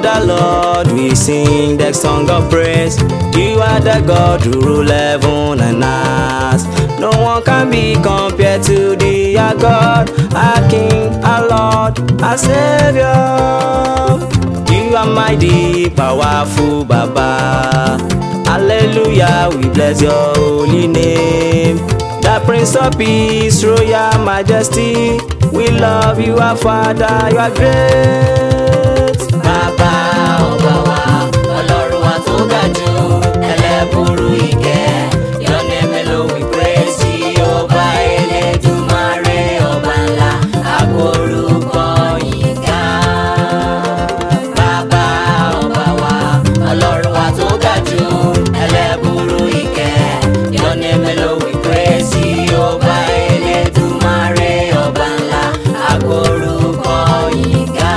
the Lord we sing the song of praise. You are the God who rule heaven and earth. No one can be compared to thee, our God, our King, our Lord, our Savior. You are mighty, powerful, Baba. Hallelujah, we bless your holy name. The Prince of Peace, Royal Majesty, we love you, our Father, you are great. Bàbá ọba wa, Ọlọ́run wa tó ga jù, ẹlẹ́bùrú ìkẹ́, your name alone we praise. Ọba Elédùmarè, ọba ńlá, agbórúkọ yín ga. Bàbá ọba wa, Ọlọ́run wa tó ga jù, ẹlẹ́bùrú ìkẹ́, your name alone we praise. Ọba Elédùmarè, ọba ńlá, agbórúkọ yín ga.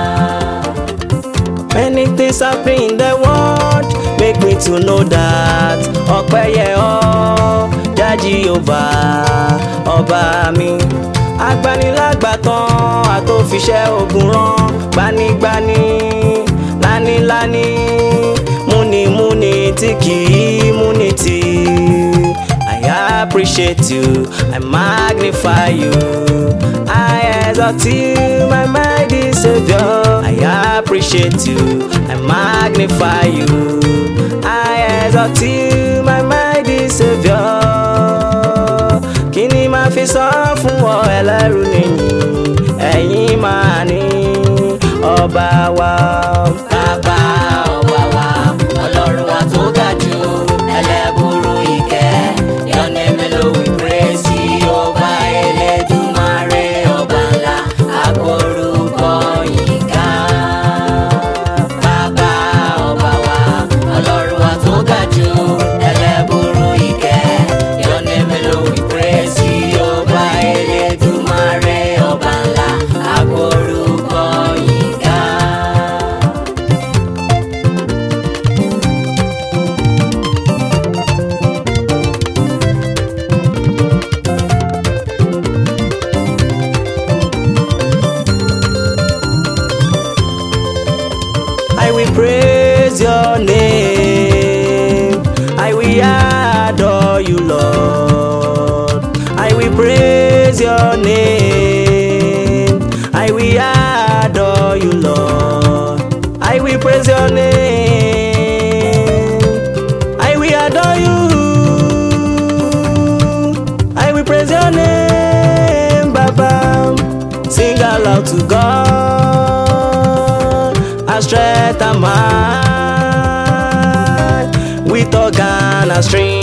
Many things happen in the world, make me to know that ọpẹ́ yẹ ọ́, Jah Jehovah, ọba mi. Agbanilágbàtàn àtòfiṣẹ́ ogun rán, gbanigbani, lániláni, múnimúni tí kì í múni tì. I appreciate you, I magnify you, I exalt you, my mighty Savior. I appreciate you, I magnify you, I exalt you, my mighty Savior. Kí ni màá fi san fún ọ ẹlẹ́rù nìyí, ẹ̀yin máa ní ọba wa. Bàbá ọba wa, Ọlọ́run wa tó ga jù, ẹlẹ́bùrú ìkẹ́, your name alone we praise. Ọba Elédùmarè, ọba ńlá, agbórúkọ yín ga. Bàbá ọba wa, Ọlọ́run wa tó ga jù, ẹlẹ́bùrú ìkẹ́, your name alone we praise. Ọba Elédùmarè, ọba ńlá, agbórúkọ yín ga. I will praise your name, I will adore you, Lord. I will praise your name, I will adore you, Lord. I will praise your name, I will adore you, I will praise your name, Baba. Sing aloud to God, our strength and might, with organ and string.